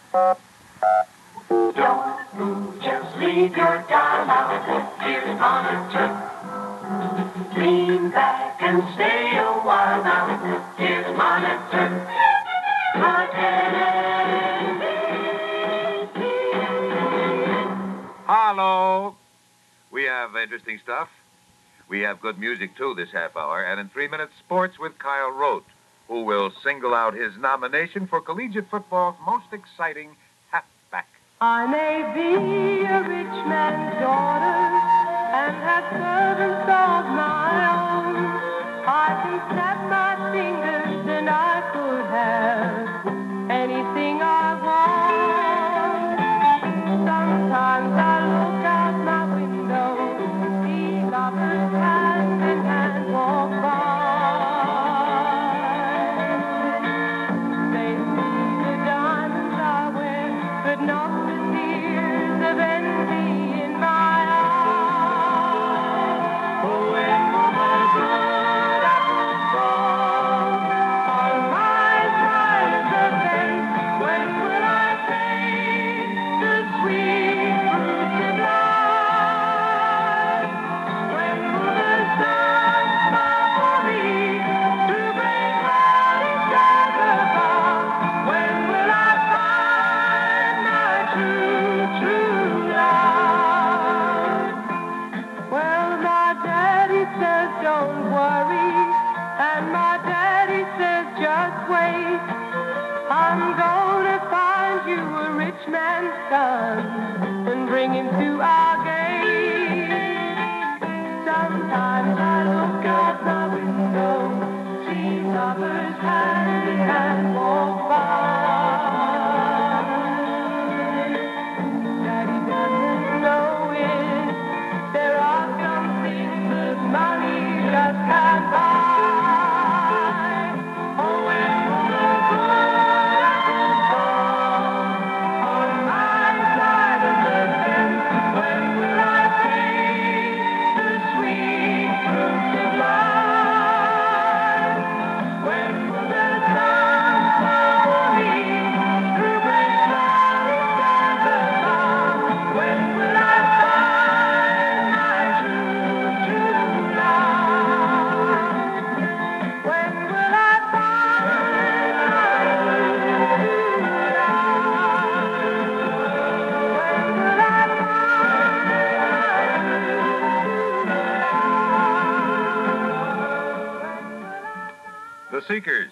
Don't move, just leave your dial out. Here's monitor. Lean back and stay a while now. Here's monitor. Hello. We have interesting stuff. We have good music, too, this half hour. And in 3 minutes, sports with Kyle Rote, who will single out his nomination for collegiate football's most exciting halfback. I may be a rich man's daughter and have servants of my own. I can snap my fingers and I could have anything I want. Sometimes I look out my window, see lovers hand in hand walk by. They see the diamonds I wear, but not the tears of envy in my eyes. Oh, when will the good apples fall on my side of the fence? When will I taste the sweet fruits of life? When will the sun smile for me through gray clouds and the fog? When will I find my true love? Well, my daddy says don't worry, and my daddy says just wait. I'm gonna find you a rich man's son and bring him to our gate. Sometimes I look out my window, see lovers hand in hand walk by. Daddy doesn't know it. There are some things that money just can't buy. Oh, when will the good apples fall on my side of the fence? When will I taste the sweet fruits of life? When will the sun smile for me through gray clouds and the fog? When will I find my true love? When will I find my true The Seekers.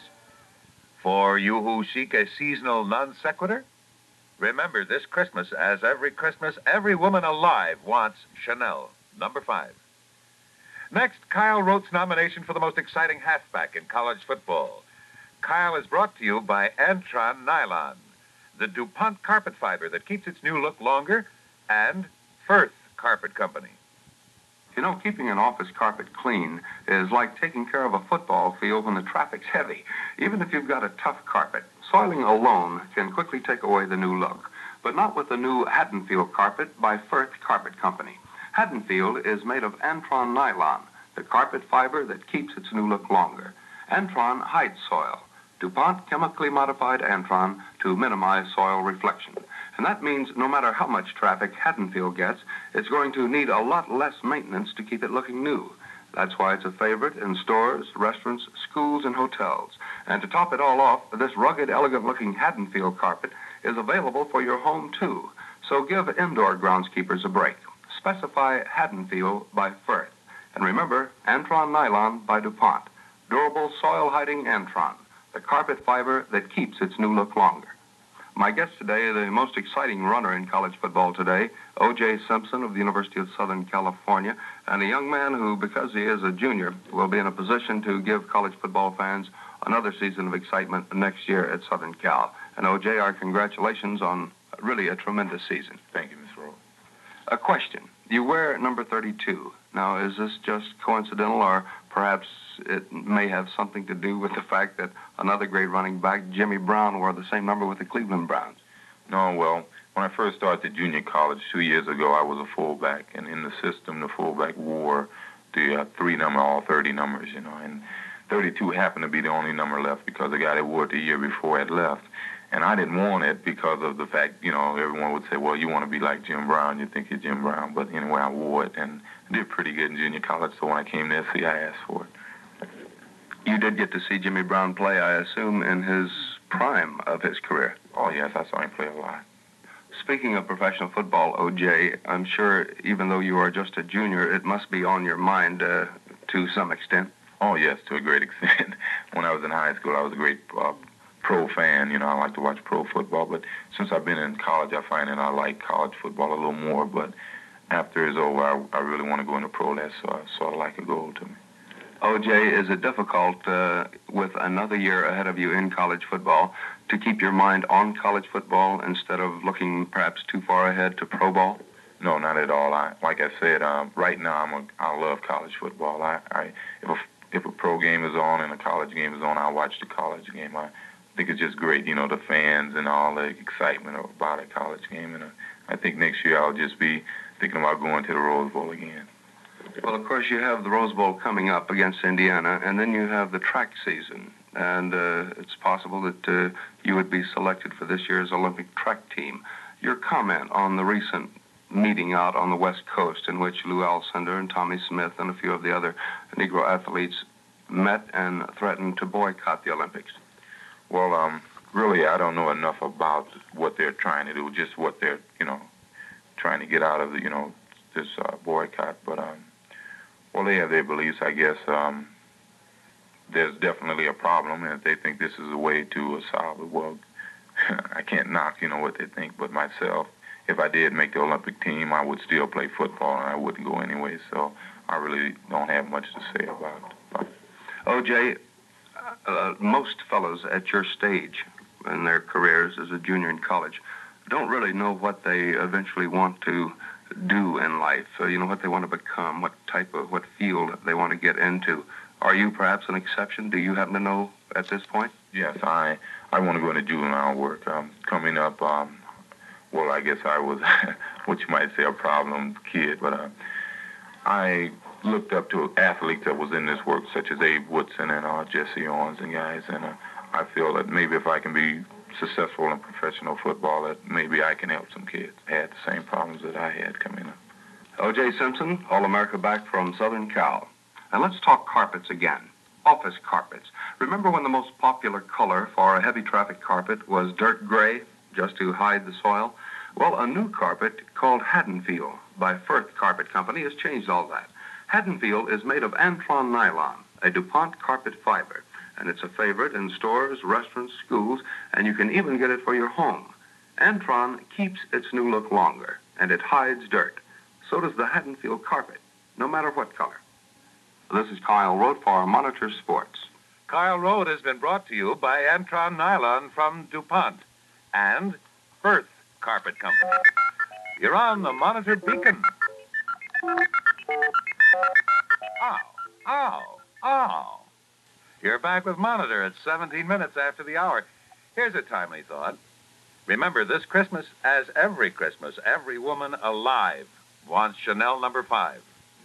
For you who seek a seasonal non sequitur, remember this Christmas, as every Christmas, every woman alive wants Chanel, number 5. Next, Kyle Rote's nomination for the most exciting halfback in college football. Kyle is brought to you by Antron Nylon, the DuPont carpet fiber that keeps its new look longer, and Firth Carpet Company. You know, keeping an office carpet clean is like taking care of a football field when the traffic's heavy. Even if you've got a tough carpet, soiling alone can quickly take away the new look. But not with the new Haddonfield carpet by Firth Carpet Company. Haddonfield is made of Antron Nylon, the carpet fiber that keeps its new look longer. Antron hides soil. DuPont chemically modified Antron to minimize soil reflection. And that means no matter how much traffic Haddonfield gets, it's going to need a lot less maintenance to keep it looking new. That's why it's a favorite in stores, restaurants, schools, and hotels. And to top it all off, this rugged, elegant-looking Haddonfield carpet is available for your home, too. So give indoor groundskeepers a break. Specify Haddonfield by Firth. And remember, Antron Nylon by DuPont. Durable, soil-hiding Antron, the carpet fiber that keeps its new look longer. My guest today, the most exciting runner in college football today, O.J. Simpson of the University of Southern California, and a young man who, because he is a junior, will be in a position to give college football fans another season of excitement next year at Southern Cal. And O.J., our congratulations on really a tremendous season. Thank you, Mr. Rowe. A question. You wear number 32. Now, is this just coincidental, or perhaps it may have something to do with the fact that another great running back, Jimmy Brown, wore the same number with the Cleveland Browns? No, well, when I first started junior college 2 years ago, I was a fullback, and in the system, the fullback wore the 3 number, all 30 numbers, and 32 happened to be the only number left because the guy that wore it the year before had left. And I didn't want it because of the fact, everyone would say, well, you want to be like Jim Brown. You think you're Jim Brown. But anyway, I wore it and did pretty good in junior college. So when I came to SC, I asked for it. You did get to see Jimmy Brown play, I assume, in his prime of his career. Oh, yes, I saw him play a lot. Speaking of professional football, O.J., I'm sure even though you are just a junior, it must be on your mind to some extent. Oh, yes, to a great extent. When I was in high school, I was a great pro fan. I like to watch pro football. But since I've been in college, I find that I like college football a little more. But after it's over, I really want to go into pro. That's sort of like a goal to me. O.J., is it difficult with another year ahead of you in college football to keep your mind on college football instead of looking perhaps too far ahead to pro ball? No, not at all. Like I said, right now I love college football. If a pro game is on and a college game is on, I'll watch the college game. I think it's just great, the fans and all the excitement about a college game. And I think next year I'll just be thinking about going to the Rose Bowl again. Well, of course, you have the Rose Bowl coming up against Indiana, and then you have the track season. And it's possible that you would be selected for this year's Olympic track team. Your comment on the recent meeting out on the West Coast in which Lou Alcindor and Tommy Smith and a few of the other Negro athletes met and threatened to boycott the Olympics. Well, really, I don't know enough about what they're trying to do, just what they're, trying to get out of, this boycott. But, well, they have their beliefs, I guess. There's definitely a problem, and if they think this is a way to solve it, well, I can't knock, what they think. But myself, if I did make the Olympic team, I would still play football, and I wouldn't go anyway. So I really don't have much to say about it. O.J., most fellows at your stage in their careers as a junior in college don't really know what they eventually want to do in life, what they want to become, what field they want to get into. Are you perhaps an exception? Do you happen to know at this point? Yes, I want to go into juvenile work. Coming up, well, I guess I was what you might say a problem kid, but I looked up to athletes that was in this work, such as Abe Woodson and Jesse Owens and guys, and I feel that maybe if I can be successful in professional football, that maybe I can help some kids had the same problems that I had coming up. O.J. Simpson, All-America back from Southern Cal. And let's talk carpets again. Office carpets. Remember when the most popular color for a heavy traffic carpet was dirt gray, just to hide the soil? Well, a new carpet called Haddonfield by Firth Carpet Company has changed all that. Haddonfield is made of Antron nylon, a DuPont carpet fiber, and it's a favorite in stores, restaurants, schools, and you can even get it for your home. Antron keeps its new look longer, and it hides dirt. So does the Haddonfield carpet, no matter what color. This is Kyle Rote for Monitor Sports. Kyle Rote has been brought to you by Antron Nylon from DuPont and Firth Carpet Company. You're on the Monitor Beacon. Ow. You're back with Monitor at 17 minutes after the hour. Here's a timely thought. Remember, this Christmas, as every Christmas, every woman alive wants Chanel No. 5.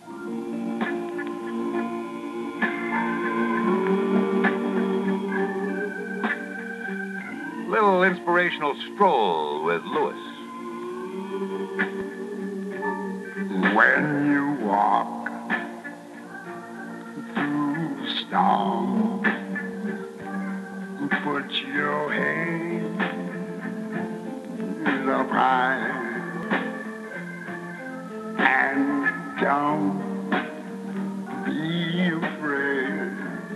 Little inspirational stroll with Lewis. When you walk through the storm, put your hands up high and don't be afraid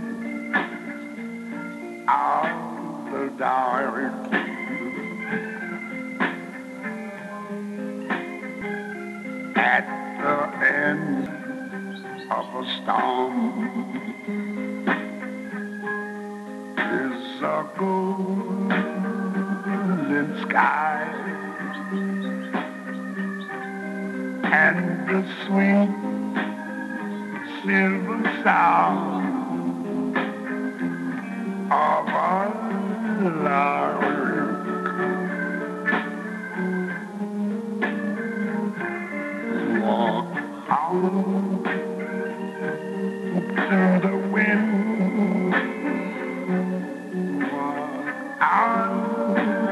of the dark. At the end of a storm is a golden sky and the sweet silver sound of a lark. Walk out through the wind. Walk out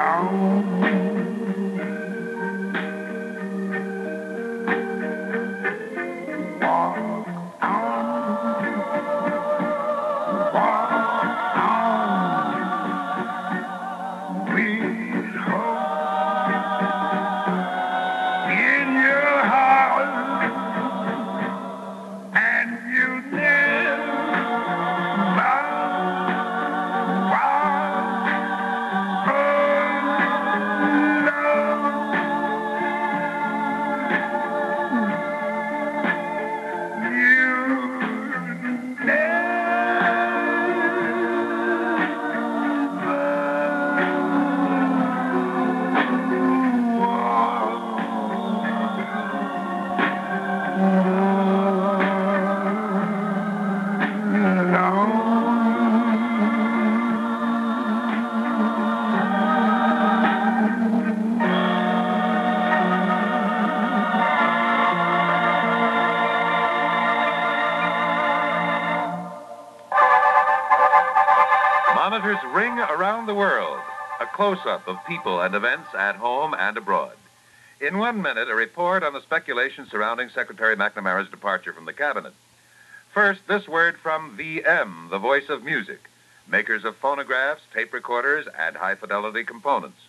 Monitors ring around the world, a close-up of people and events at home and abroad. In 1 minute, a report on the speculation surrounding Secretary McNamara's departure from the cabinet. First, this word from VM, the voice of music, makers of phonographs, tape recorders, and high-fidelity components.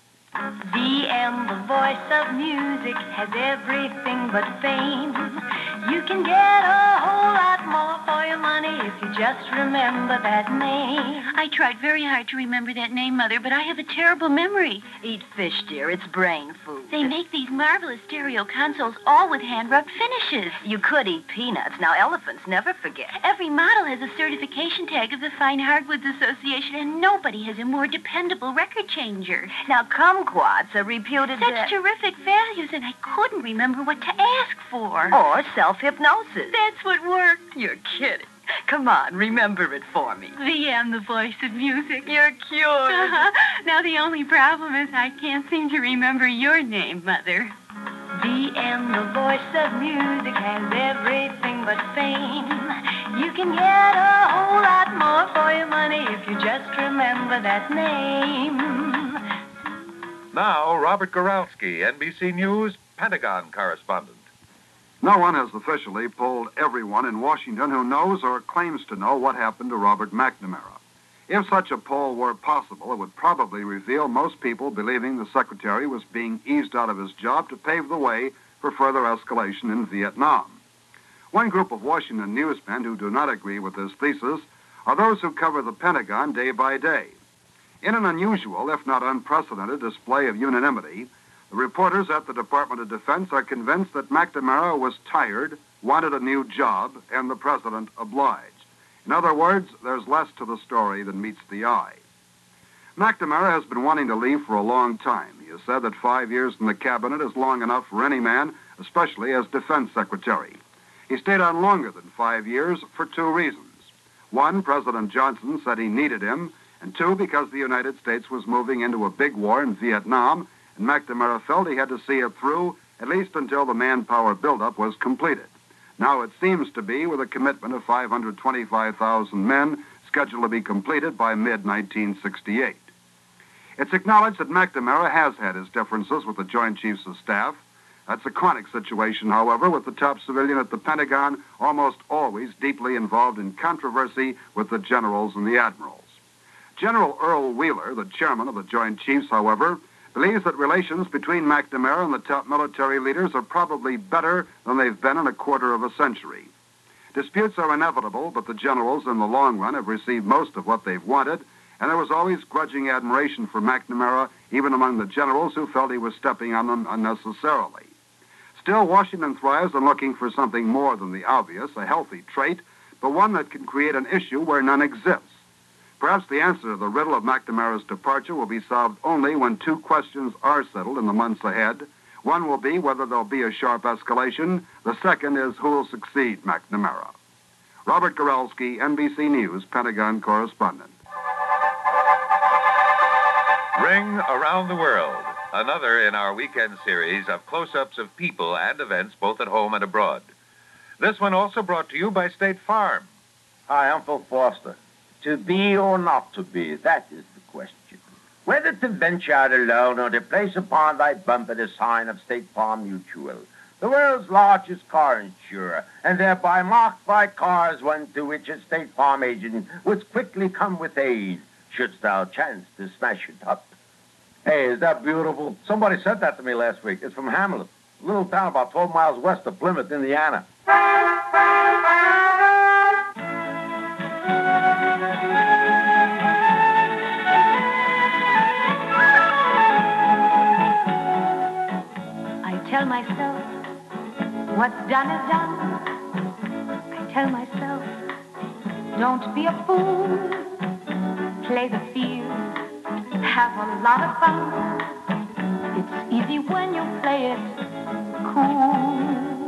VM, the voice of music, has everything but fame. You can get a whole lot more for your money if you just remember that name. I tried very hard to remember that name, Mother, but I have a terrible memory. Eat fish, dear. It's brain food. They make these marvelous stereo consoles all with hand-rubbed finishes. You could eat peanuts. Now, elephants never forget. Every model has a certification tag of the Fine Hardwoods Association, and nobody has a more dependable record changer. Now, kumquats are reputed Such terrific values, and I couldn't remember what to ask for. Or self-hypnosis. That's what worked. You're kidding. Come on, remember it for me. VM, the voice of music. You're cured. Now, the only problem is I can't seem to remember your name, Mother. VM, the voice of music, has everything but fame. You can get a whole lot more for your money if you just remember that name. Now, Robert Goralski, NBC News, Pentagon correspondent. No one has officially polled everyone in Washington who knows or claims to know what happened to Robert McNamara. If such a poll were possible, it would probably reveal most people believing the secretary was being eased out of his job to pave the way for further escalation in Vietnam. One group of Washington newsmen who do not agree with this thesis are those who cover the Pentagon day by day. In an unusual, if not unprecedented, display of unanimity, the reporters at the Department of Defense are convinced that McNamara was tired, wanted a new job, and the president obliged. In other words, there's less to the story than meets the eye. McNamara has been wanting to leave for a long time. He has said that 5 years in the cabinet is long enough for any man, especially as defense secretary. He stayed on longer than 5 years for two reasons. One, President Johnson said he needed him, and two, because the United States was moving into a big war in Vietnam, and McNamara felt he had to see it through, at least until the manpower buildup was completed. Now it seems to be with a commitment of 525,000 men scheduled to be completed by mid-1968. It's acknowledged that McNamara has had his differences with the Joint Chiefs of Staff. That's a chronic situation, however, with the top civilian at the Pentagon almost always deeply involved in controversy with the generals and the admirals. General Earl Wheeler, the chairman of the Joint Chiefs, however, believes that relations between McNamara and the top military leaders are probably better than they've been in a quarter of a century. Disputes are inevitable, but the generals in the long run have received most of what they've wanted, and there was always grudging admiration for McNamara, even among the generals who felt he was stepping on them unnecessarily. Still, Washington thrives on looking for something more than the obvious, a healthy trait, but one that can create an issue where none exists. Perhaps the answer to the riddle of McNamara's departure will be solved only when two questions are settled in the months ahead. One will be whether there'll be a sharp escalation. The second is who will succeed McNamara. Robert Goralski, NBC News, Pentagon correspondent. Ring Around the World, another in our weekend series of close-ups of people and events both at home and abroad. This one also brought to you by State Farm. Hi, I'm Phil Foster. To be or not to be, that is the question. Whether to venture out alone or to place upon thy bumper the sign of State Farm Mutual, the world's largest car insurer, and thereby marked by cars one to which a State Farm agent would quickly come with aid, shouldst thou chance to smash it up. Hey, is that beautiful? Somebody sent that to me last week. It's from Hamlet, a little town about 12 miles west of Plymouth, Indiana. I tell myself, what's done is done. I tell myself, don't be a fool. Play the field, have a lot of fun. It's easy when you play it cool.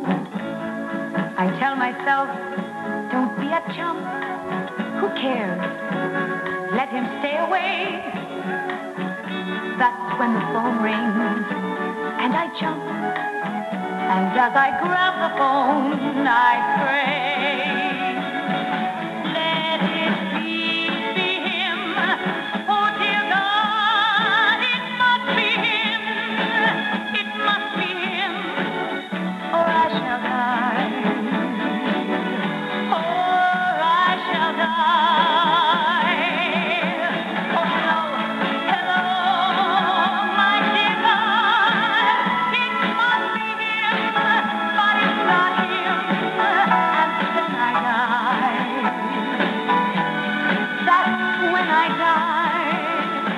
I tell myself, don't be a chump. Who cares? Let him stay away. That's when the phone rings and I jump. And as I grab the phone, I pray. Let it be him. Oh, dear God, it must be him. It must be him, or I shall die. Or I shall die. Oh, hello, hello, my dear God. It must be him, but it's not him. And then I die. That's when I die.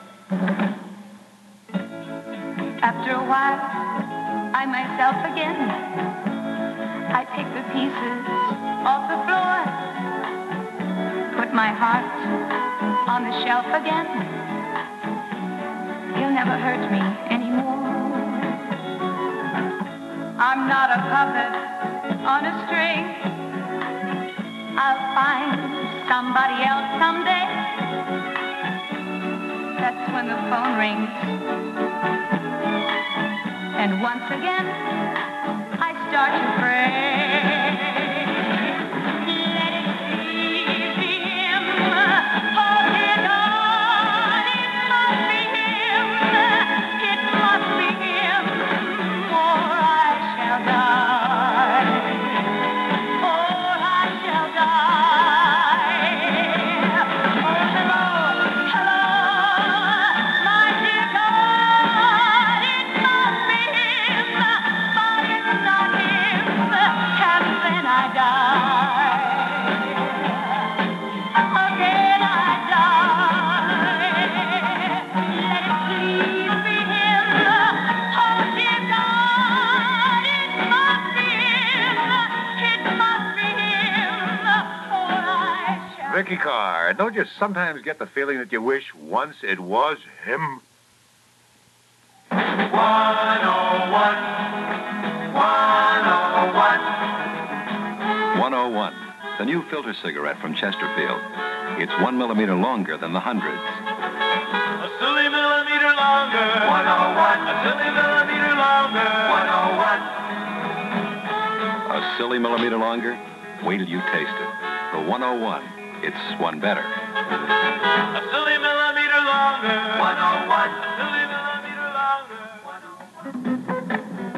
After a while, I myself again. I pick the pieces off the floor, put my heart on the shelf again. He'll never hurt me anymore. I'm not a puppet on a string. I'll find somebody else someday. That's when the phone rings. And once again, I start to pray. Let it be him. Oh, dear God, it must be him. It must be him, or I shall die. Or I shall die. Oh, hello, hello, my dear God, it must be him, but it's not him, and then I die. Again I die. Let it please be him. Oh, dear God, it must be him. It must be him, or I shall. Vicky Carr, don't you sometimes get the feeling that you wish once it was him? 101, 101. 101, the new filter cigarette from Chesterfield. It's 1 millimeter longer than the hundreds. A silly millimeter longer. 101. A silly millimeter longer. 101. A silly millimeter longer? Wait till you taste it. The 101, it's one better. A silly millimeter longer. 101. A silly millimeter longer. 101.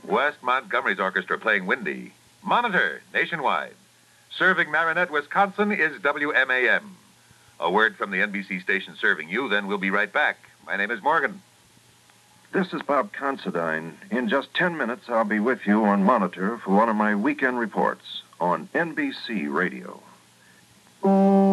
West Montgomery's orchestra playing Windy. Monitor, nationwide. Serving Marinette, Wisconsin is WMAM. A word from the NBC station serving you, then we'll be right back. My name is Morgan. This is Bob Considine. In just 10 minutes, I'll be with you on Monitor for one of my weekend reports on NBC Radio.